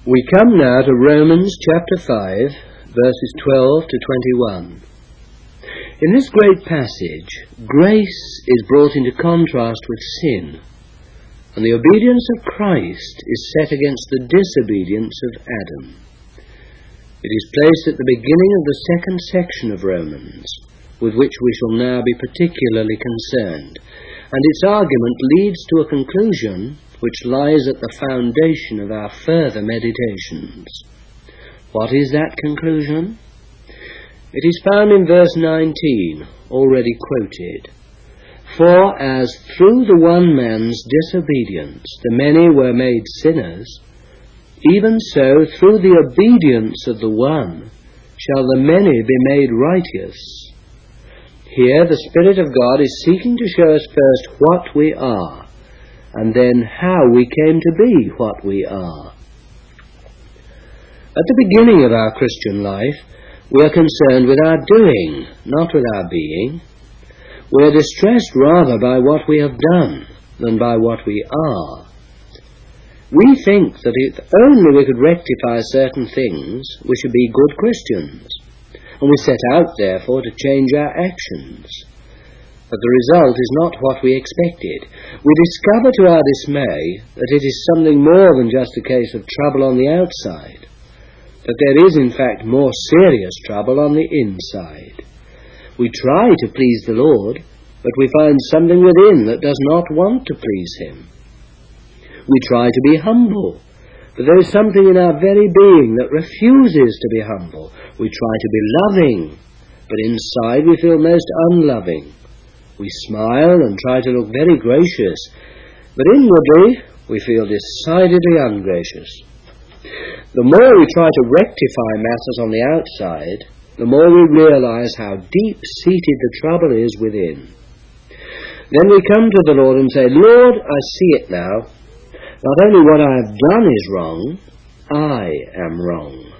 We come now to Romans chapter 5, verses 12 to 21. In this great passage, grace is brought into contrast with sin, and the obedience of Christ is set against the disobedience of Adam. It is placed at the beginning of the second section of Romans, with which we shall now be particularly concerned, and its argument leads to a conclusion which lies at the foundation of our further meditations. What is that conclusion? It is found in verse 19, already quoted. For as through the one man's disobedience the many were made sinners, even so through the obedience of the one shall the many be made righteous. Here the Spirit of God is seeking to show us first what we are, and then how we came to be what we are. At the beginning of our Christian life, we are concerned with our doing, not with our being. We are distressed rather by what we have done than by what we are. We think that if only we could rectify certain things, we should be good Christians, and we set out, therefore, to change our actions. But the result is not what we expected. We discover to our dismay that it is something more than just a case of trouble on the outside, that there is in fact more serious trouble on the inside. We try to please the Lord, but we find something within that does not want to please Him. We try to be humble, but there is something in our very being that refuses to be humble. We try to be loving, but inside we feel most unloving. We smile and try to look very gracious, but inwardly we feel decidedly ungracious. The more we try to rectify matters on the outside, the more we realize how deep-seated the trouble is within. Then we come to the Lord and say, Lord, I see it now. Not only what I have done is wrong, I am wrong.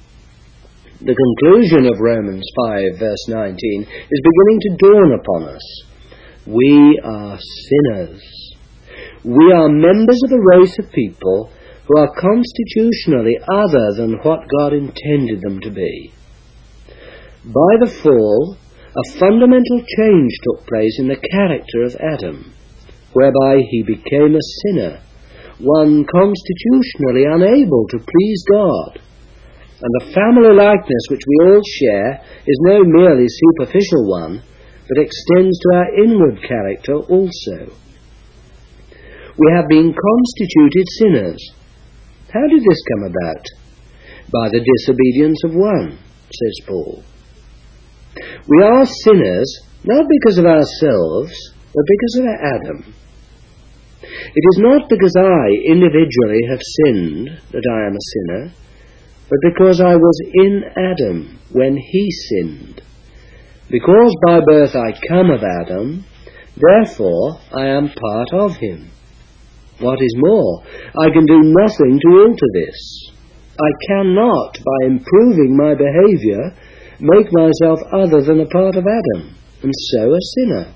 The conclusion of Romans 5, verse 19, is beginning to dawn upon us. We are sinners. We are members of a race of people who are constitutionally other than what God intended them to be. By the fall, a fundamental change took place in the character of Adam, whereby he became a sinner, one constitutionally unable to please God. And the family likeness which we all share is no merely superficial one, but extends to our inward character also. We have been constituted sinners. How did this come about? By the disobedience of one, says Paul. We are sinners not because of ourselves, but because of Adam. It is not because I individually have sinned that I am a sinner, but because I was in Adam when he sinned. Because by birth I come of Adam, therefore I am part of him. What is more, I can do nothing to alter this. I cannot, by improving my behaviour, make myself other than a part of Adam, and so a sinner.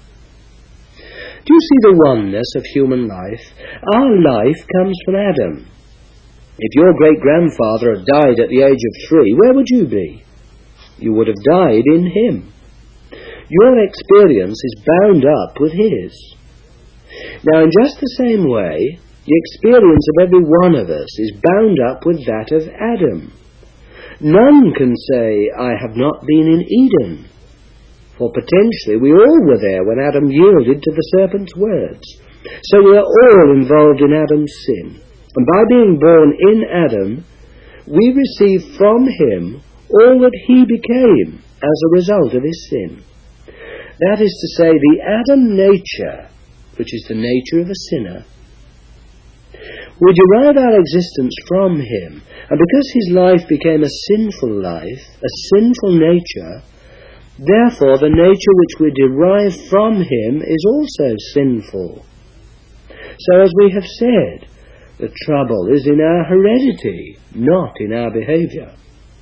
Do you see the oneness of human life? Our life comes from Adam. If your great-grandfather had died at the age of 3, where would you be? You would have died in him. Your experience is bound up with his. Now, in just the same way, the experience of every one of us is bound up with that of Adam. None can say, I have not been in Eden, for potentially we all were there when Adam yielded to the serpent's words. So we are all involved in Adam's sin. And by being born in Adam, we receive from him all that he became as a result of his sin. That is to say, the Adam nature, which is the nature of a sinner. We derive our existence from him, and because his life became a sinful life, a sinful nature, therefore the nature which we derive from him is also sinful. So as we have said, the trouble is in our heredity, not in our behaviour.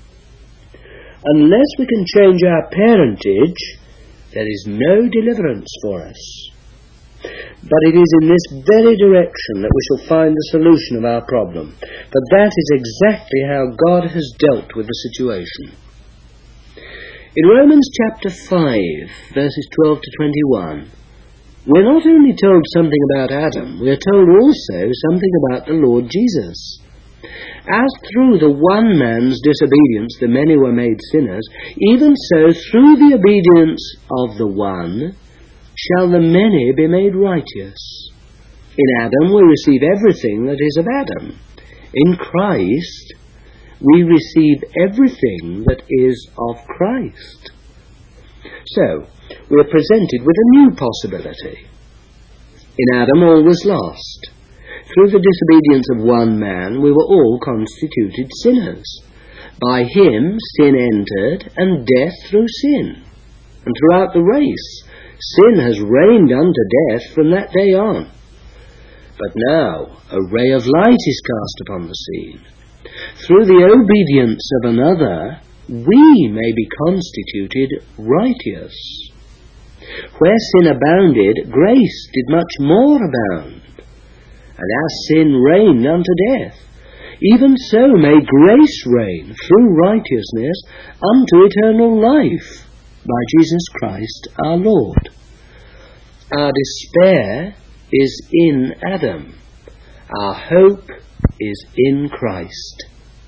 Unless we can change our parentage, there is no deliverance for us. But it is in this very direction that we shall find the solution of our problem. For that is exactly how God has dealt with the situation. In Romans chapter 5, verses 12 to 21, we're not only told something about Adam, we are told also something about the Lord Jesus. As through the one man's disobedience the many were made sinners, even so through the obedience of the one shall the many be made righteous. In Adam we receive everything that is of Adam. In Christ we receive everything that is of Christ. So, we are presented with a new possibility. In Adam all was lost. Through the disobedience of one man we were all constituted sinners. By him sin entered, and death through sin. And throughout the race sin has reigned unto death from that day on. But now a ray of light is cast upon the scene. Through the obedience of another, we may be constituted righteous. Where sin abounded, grace did much more abound. And as sin reigned unto death, even so may grace reign through righteousness unto eternal life, by Jesus Christ our Lord. Our despair is in Adam. Our hope is in Christ.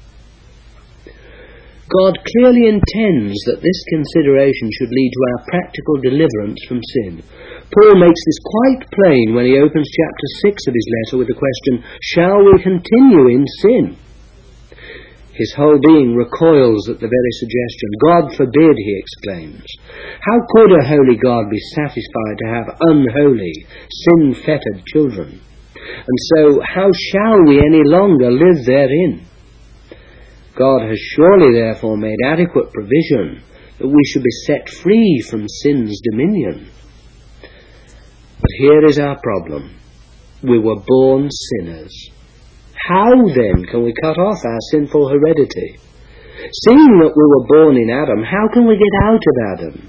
God clearly intends that this consideration should lead to our practical deliverance from sin. Paul makes this quite plain when he opens chapter 6 of his letter with the question, shall we continue in sin? His whole being recoils at the very suggestion. God forbid, he exclaims. How could a holy God be satisfied to have unholy, sin-fettered children? And so, how shall we any longer live therein? God has surely therefore made adequate provision that we should be set free from sin's dominion. But here is our problem. We were born sinners. How then can we cut off our sinful heredity? Seeing that we were born in Adam, how can we get out of Adam?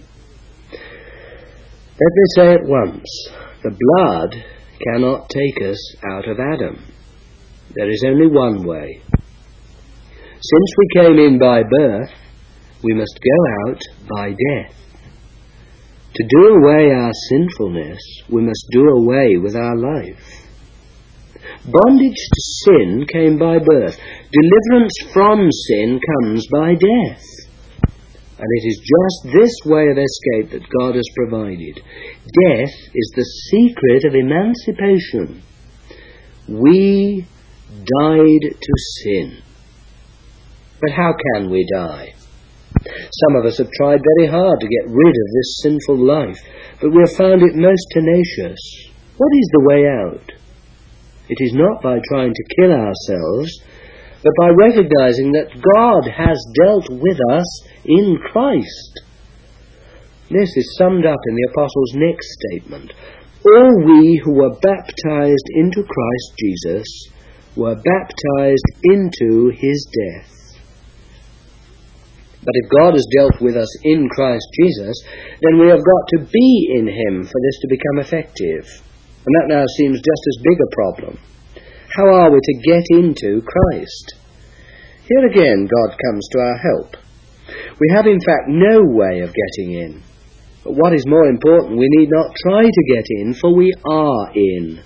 Let me say at once, the blood cannot take us out of Adam. There is only one way. Since we came in by birth, we must go out by death. To do away our sinfulness, we must do away with our life. Bondage to sin came by birth. Deliverance from sin comes by death. And it is just this way of escape that God has provided. Death is the secret of emancipation. We died to sin. But how can we die? Some of us have tried very hard to get rid of this sinful life, but we have found it most tenacious. What is the way out? It is not by trying to kill ourselves, but by recognizing that God has dealt with us in Christ. This is summed up in the Apostle's next statement. All we who were baptized into Christ Jesus were baptized into his death. But if God has dealt with us in Christ Jesus, then we have got to be in him for this to become effective. And that now seems just as big a problem. How are we to get into Christ? Here again God comes to our help. We have in fact no way of getting in. But what is more important, we need not try to get in, for we are in.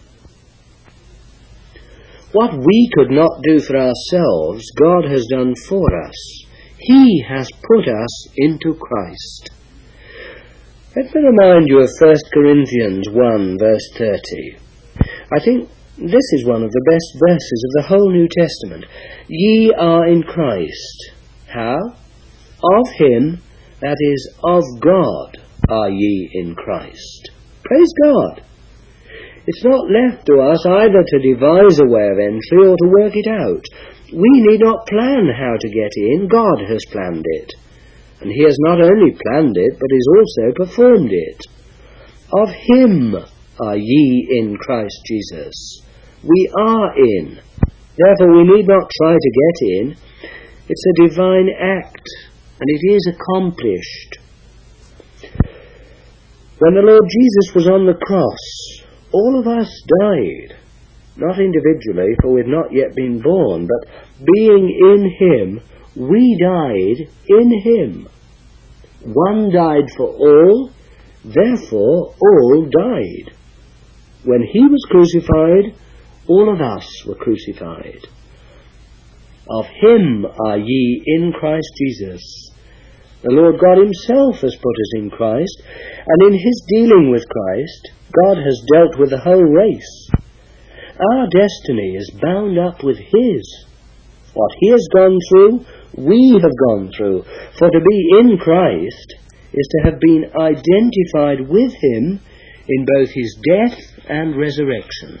What we could not do for ourselves, God has done for us. He has put us into Christ. Let me remind you of 1 Corinthians 1 verse 30. I think this is one of the best verses of the whole New Testament. Ye are in Christ. How? Of him, that is, of God, are ye in Christ. Praise God. It's not left to us either to devise a way of entry or to work it out. We need not plan how to get in. God has planned it. And he has not only planned it, but has also performed it. Of him are ye in Christ Jesus. We are in. Therefore we need not try to get in. It's a divine act, and it is accomplished. When the Lord Jesus was on the cross, all of us died. Not individually, for we'd not yet been born, but being in him, we died in him. One died for all, therefore all died. When he was crucified, all of us were crucified. Of him are ye in Christ Jesus. The Lord God himself has put us in Christ, and in his dealing with Christ, God has dealt with the whole race. Our destiny is bound up with his. What he has gone through, we have gone through. For to be in Christ is to have been identified with him in both his death and resurrection.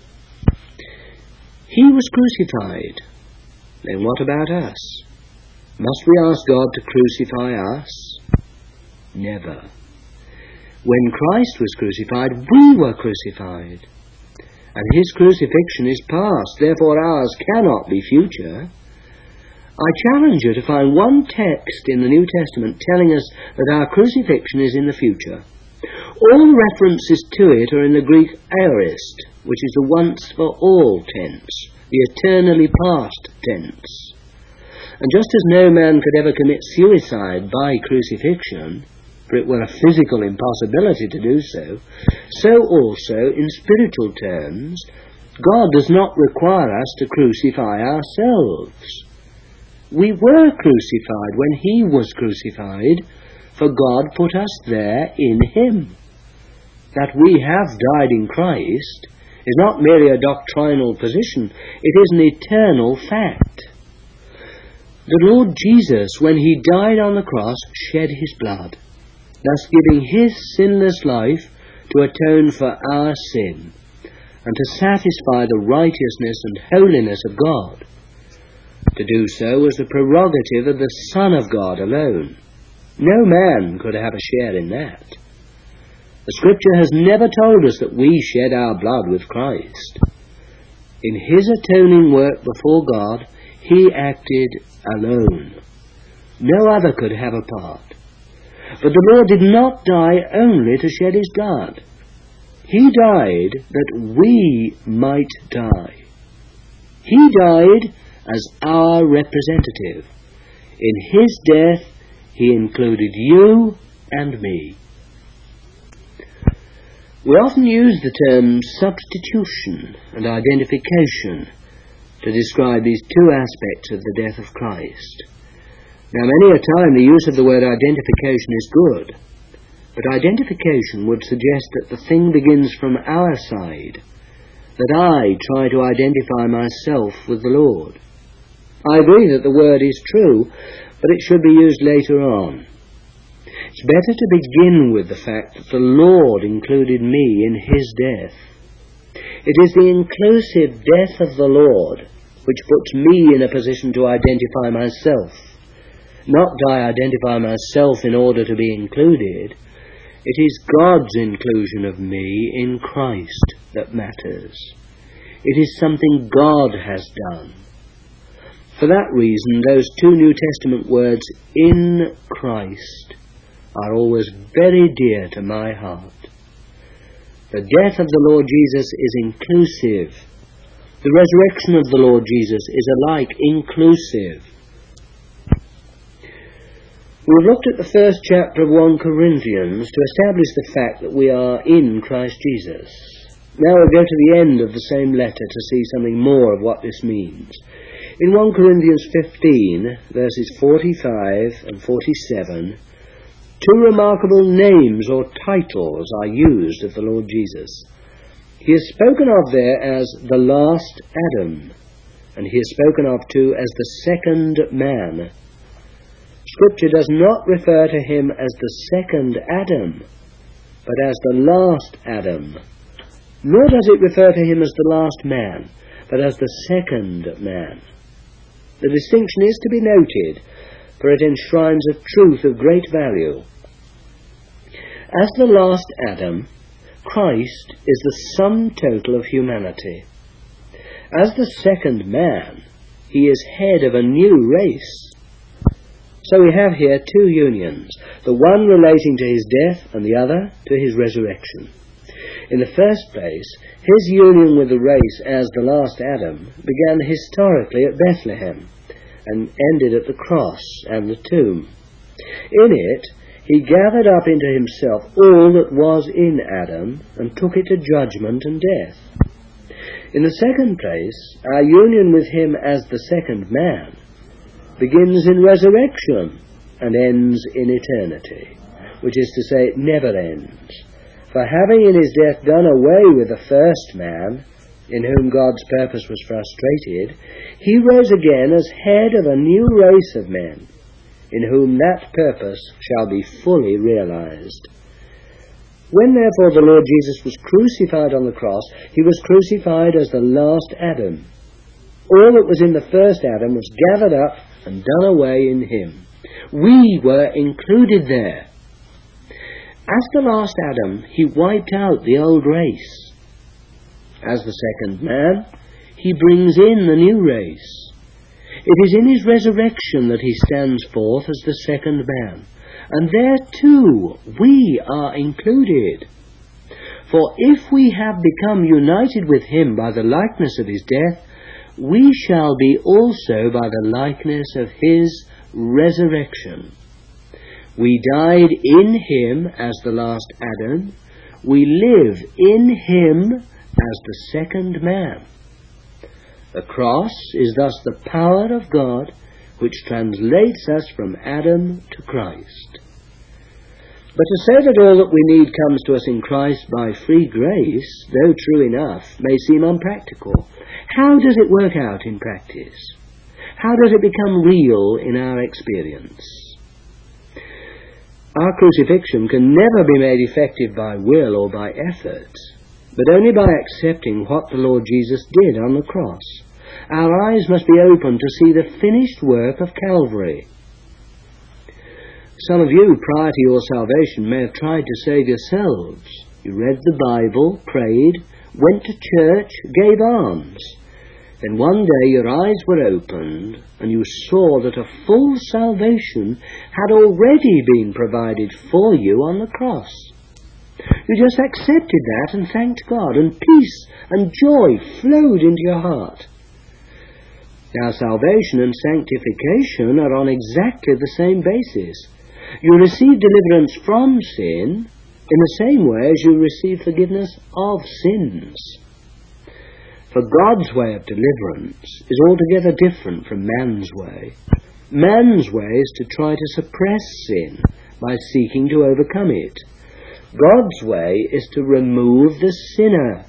He was crucified. Then what about us? Must we ask God to crucify us? Never. When Christ was crucified, we were crucified. And his crucifixion is past, therefore ours cannot be future. I challenge you to find one text in the New Testament telling us that our crucifixion is in the future. All references to it are in the Greek aorist, which is the once for all tense, the eternally past tense. And just as no man could ever commit suicide by crucifixion, for it were a physical impossibility to do so, so also, in spiritual terms, God does not require us to crucify ourselves. We were crucified when he was crucified, for God put us there in him. That we have died in Christ is not merely a doctrinal position, it is an eternal fact. The Lord Jesus, when he died on the cross, shed his blood, thus giving his sinless life to atone for our sin and to satisfy the righteousness and holiness of God. To do so was the prerogative of the Son of God alone. No man could have a share in that. The Scripture has never told us that we shed our blood with Christ. In his atoning work before God, he acted alone. No other could have a part. But the Lord did not die only to shed his blood. He died that we might die. He died as our representative. In his death, he included you and me. We often use the terms substitution and identification to describe these two aspects of the death of Christ. Now, many a time the use of the word identification is good, but identification would suggest that the thing begins from our side, that I try to identify myself with the Lord. I agree that the word is true, but it should be used later on. It's better to begin with the fact that the Lord included me in his death. It is the inclusive death of the Lord which puts me in a position to identify myself. Not that I identify myself in order to be included. It is God's inclusion of me in Christ that matters. It is something God has done. For that reason, those two New Testament words, in Christ, are always very dear to my heart. The death of the Lord Jesus is inclusive. The resurrection of the Lord Jesus is alike inclusive. We've looked at the first chapter of 1 Corinthians to establish the fact that we are in Christ Jesus. Now we'll go to the end of the same letter to see something more of what this means. In 1 Corinthians 15, verses 45 and 47, two remarkable names or titles are used of the Lord Jesus. He is spoken of there as the last Adam, and he is spoken of too as the second man. Scripture does not refer to him as the second Adam, but as the last Adam. Nor does it refer to him as the last man, but as the second man. The distinction is to be noted, for it enshrines a truth of great value. As the last Adam, Christ is the sum total of humanity. As the second man, he is head of a new race. So we have here two unions, the one relating to his death and the other to his resurrection. In the first place, his union with the race as the last Adam began historically at Bethlehem and ended at the cross and the tomb. In it, he gathered up into himself all that was in Adam and took it to judgment and death. In the second place, our union with him as the second man begins in resurrection and ends in eternity, which is to say, it never ends. For having in his death done away with the first man, in whom God's purpose was frustrated, he rose again as head of a new race of men, in whom that purpose shall be fully realized. When therefore the Lord Jesus was crucified on the cross, he was crucified as the last Adam. All that was in the first Adam was gathered up and done away in him. We were included there. As the last Adam, he wiped out the old race. As the second man, he brings in the new race. It is in his resurrection that he stands forth as the second man. And there too we are included. For if we have become united with him by the likeness of his death, we shall be also by the likeness of his resurrection. We died in him as the last Adam. We live in him as the second man. The cross is thus the power of God which translates us from Adam to Christ. But to say that all that we need comes to us in Christ by free grace, though true enough, may seem unpractical. How does it work out in practice? How does it become real in our experience? Our crucifixion can never be made effective by will or by effort, but only by accepting what the Lord Jesus did on the cross. Our eyes must be opened to see the finished work of Calvary. Some of you, prior to your salvation, may have tried to save yourselves. You read the Bible, prayed, went to church, gave alms. Then one day your eyes were opened and you saw that a full salvation had already been provided for you on the cross. You just accepted that and thanked God, and peace and joy flowed into your heart. Now, salvation and sanctification are on exactly the same basis. You receive deliverance from sin in the same way as you receive forgiveness of sins. For God's way of deliverance is altogether different from man's way. Man's way is to try to suppress sin by seeking to overcome it. God's way is to remove the sinner.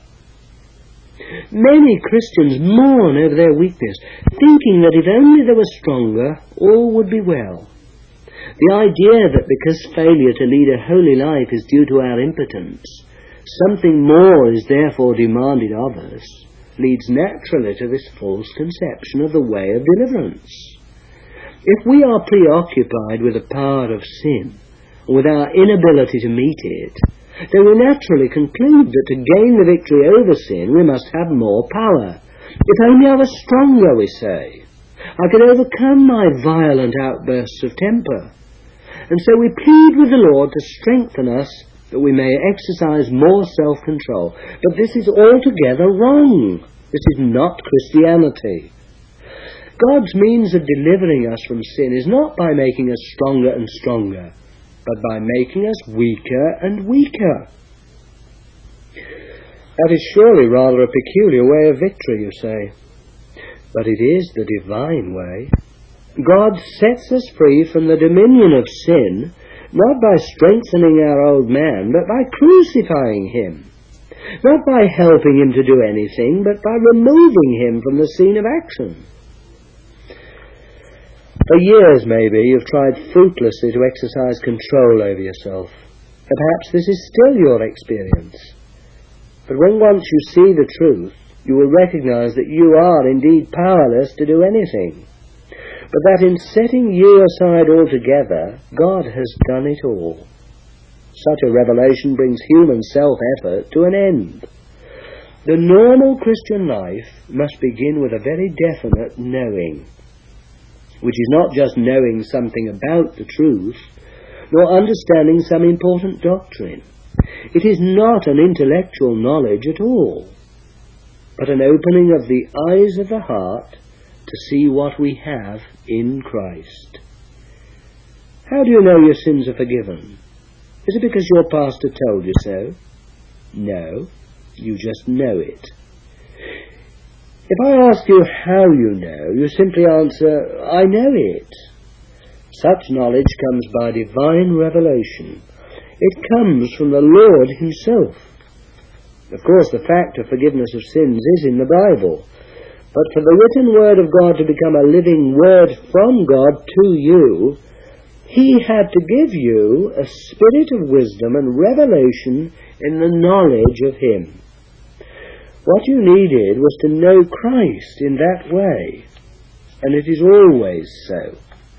Many Christians mourn over their weakness, thinking that if only they were stronger, all would be well. The idea that because failure to lead a holy life is due to our impotence, something more is therefore demanded of us, leads naturally to this false conception of the way of deliverance. If we are preoccupied with the power of sin, or with our inability to meet it, then we naturally conclude that to gain the victory over sin we must have more power. If only I were stronger, we say, I could overcome my violent outbursts of temper. And so we plead with the Lord to strengthen us that we may exercise more self-control. But this is altogether wrong. This is not Christianity. God's means of delivering us from sin is not by making us stronger and stronger, but by making us weaker and weaker. That is surely rather a peculiar way of victory, you say. But it is the divine way. God sets us free from the dominion of sin, not by strengthening our old man, but by crucifying him. Not by helping him to do anything, but by removing him from the scene of action. For years, maybe, you've tried fruitlessly to exercise control over yourself. Perhaps this is still your experience. But when once you see the truth, you will recognize that you are indeed powerless to do anything, but that in setting you aside altogether, God has done it all. Such a revelation brings human self-effort to an end. The normal Christian life must begin with a very definite knowing. which is not just knowing something about the truth, nor understanding some important doctrine. It is not an intellectual knowledge at all, but an opening of the eyes of the heart to see what we have in Christ. How do you know your sins are forgiven? Is it because your pastor told you so? No, you just know it. If I ask you how you know, you simply answer, I know it. Such knowledge comes by divine revelation. It comes from the Lord himself. Of course, the fact of forgiveness of sins is in the Bible, but for the written word of God to become a living word from God to you, he had to give you a spirit of wisdom and revelation in the knowledge of him. What you needed was to know Christ in that way, and it is always so.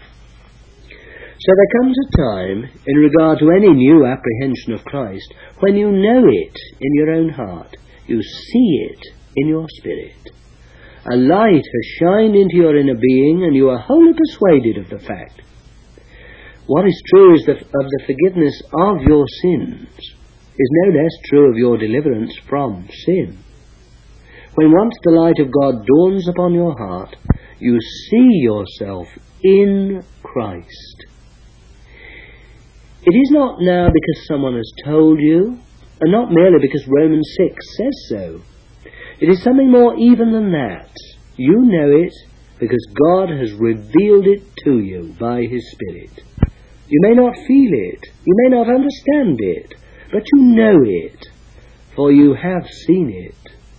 So there comes a time, in regard to any new apprehension of Christ, when you know it in your own heart, you see it in your spirit. A light has shined into your inner being, and you are wholly persuaded of the fact. What is true is that of the forgiveness of your sins is no less true of your deliverance from sin. When once the light of God dawns upon your heart, you see yourself in Christ. It is not now because someone has told you, and not merely because Romans 6 says so. It is something more even than that. You know it because God has revealed it to you by his Spirit. You may not feel it, you may not understand it, but you know it, for you have seen it.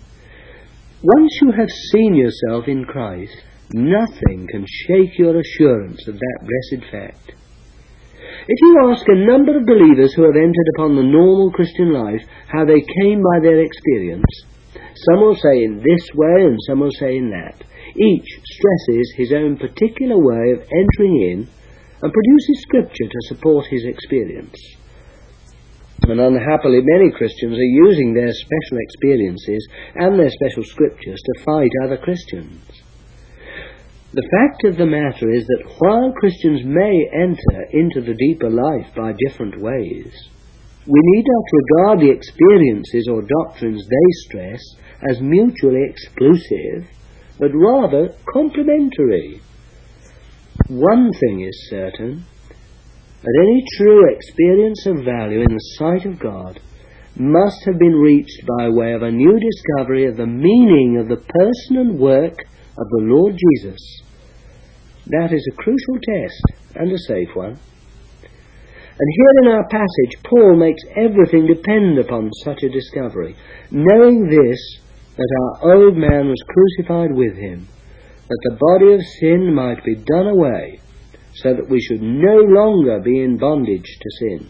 Once you have seen yourself in Christ, nothing can shake your assurance of that blessed fact. If you ask a number of believers who have entered upon the normal Christian life how they came by their experience, some will say in this way and some will say in that. Each stresses his own particular way of entering in and produces scripture to support his experience. And unhappily, many Christians are using their special experiences and their special scriptures to fight other Christians. The fact of the matter is that while Christians may enter into the deeper life by different ways, we need not regard the experiences or doctrines they stress as mutually exclusive, but rather complementary. One thing is certain, that any true experience of value in the sight of God must have been reached by way of a new discovery of the meaning of the person and work of the Lord Jesus. That is a crucial test, and a safe one. And here in our passage, Paul makes everything depend upon such a discovery, knowing this, that our old man was crucified with him, that the body of sin might be done away, so that we should no longer be in bondage to sin.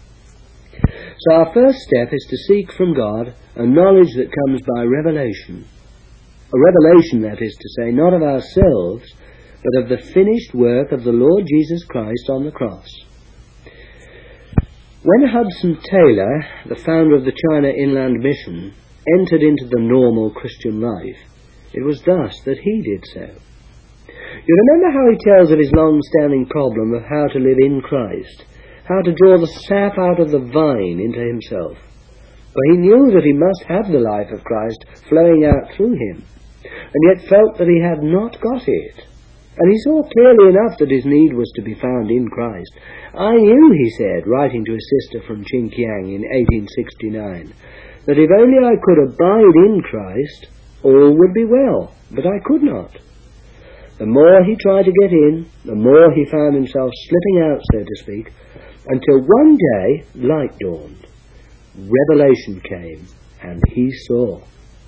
So our first step is to seek from God a knowledge that comes by revelation. A revelation, that is to say, not of ourselves, but of the finished work of the Lord Jesus Christ on the cross. When Hudson Taylor, the founder of the China Inland Mission, entered into the normal Christian life, it was thus that he did so. You remember how he tells of his long-standing problem of how to live in Christ, how to draw the sap out of the vine into himself. For he knew that he must have the life of Christ flowing out through him, and yet felt that he had not got it. And he saw clearly enough that his need was to be found in Christ. I knew, he said, writing to his sister from Qingqiang in 1869, that if only I could abide in Christ, all would be well, but I could not. The more he tried to get in, the more he found himself slipping out, so to speak, until one day light dawned, revelation came, and he saw.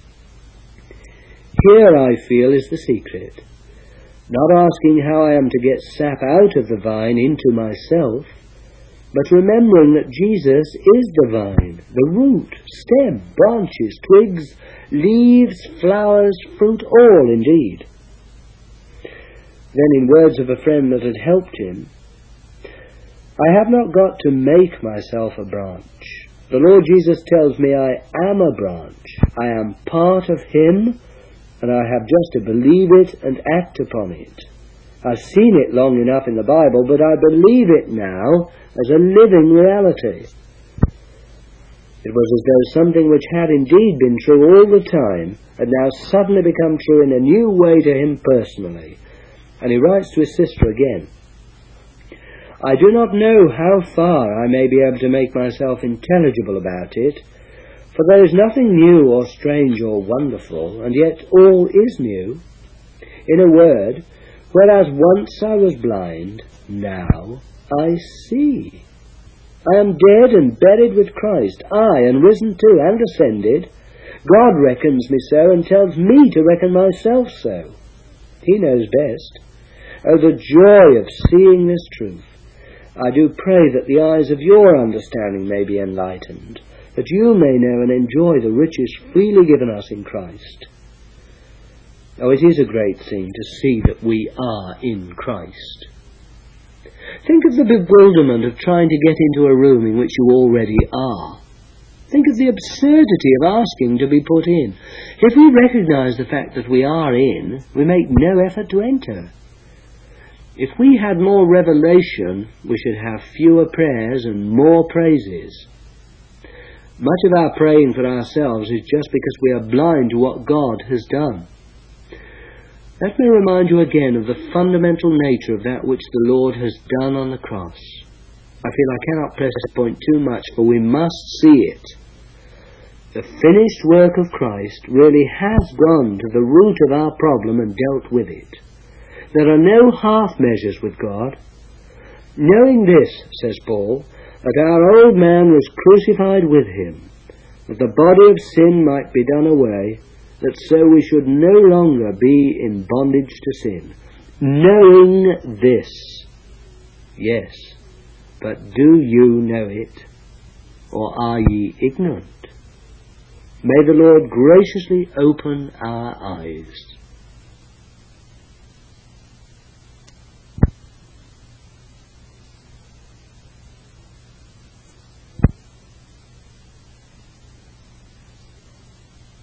Here, I feel, is the secret. Not asking how I am to get sap out of the vine into myself, but remembering that Jesus is the vine, the root, stem, branches, twigs, leaves, flowers, fruit, all indeed. Then, in words of a friend that had helped him, I have not got to make myself a branch. The Lord Jesus tells me I am a branch. I am part of him, and I have just to believe it and act upon it. I've seen it long enough in the Bible, but I believe it now as a living reality. It was as though something which had indeed been true all the time had now suddenly become true in a new way to him personally. And he writes to his sister again, I do not know how far I may be able to make myself intelligible about it, for there is nothing new or strange or wonderful, and yet all is new. In a word, whereas once I was blind, now I see. I am dead and buried with Christ, aye, and risen too, and ascended. God reckons me so, and tells me to reckon myself so. He knows best. Oh, the joy of seeing this truth! I do pray that the eyes of your understanding may be enlightened, that you may know and enjoy the riches freely given us in Christ. Oh, it is a great thing to see that we are in Christ. Think of the bewilderment of trying to get into a room in which you already are. Think of the absurdity of asking to be put in. If we recognize the fact that we are in, we make no effort to enter. If we had more revelation, we should have fewer prayers and more praises. Much of our praying for ourselves is just because we are blind to what God has done. Let me remind you again of the fundamental nature of that which the Lord has done on the cross. I feel I cannot press this point too much, for we must see it. The finished work of Christ really has gone to the root of our problem and dealt with it. There are no half measures with God. Knowing this, says Paul, that our old man was crucified with him, that the body of sin might be done away, that so we should no longer be in bondage to sin. Knowing this. Yes, but do you know it? Or are ye ignorant? May the Lord graciously open our eyes.